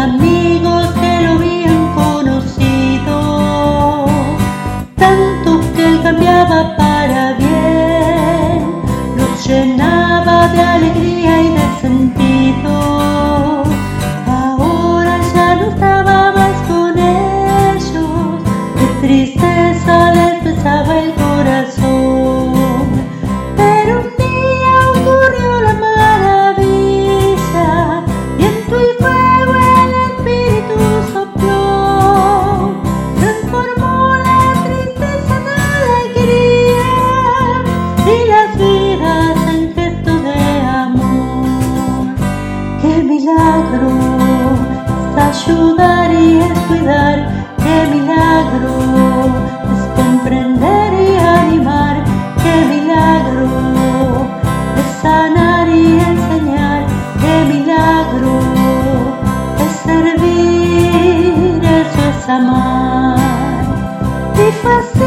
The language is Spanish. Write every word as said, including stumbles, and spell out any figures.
amigos que lo habían conocido, tanto que él cambiaba para bien, los llenaba de alegría y de sentido. Ahora ya no estaba más con ellos, de tristeza les pesaba el corazón. Pero un día ocurrió la maravilla, viento y fuego el espíritu sopló, transformó la tristeza en alegría y las vidas en gestos de amor. ¡Qué milagro es ayudar y es cuidar! ¡Qué milagro es comprender y animar! ¡Qué milagro es sanar y enseñar! ¡Qué milagro es servir! Eso es amar. Y fue así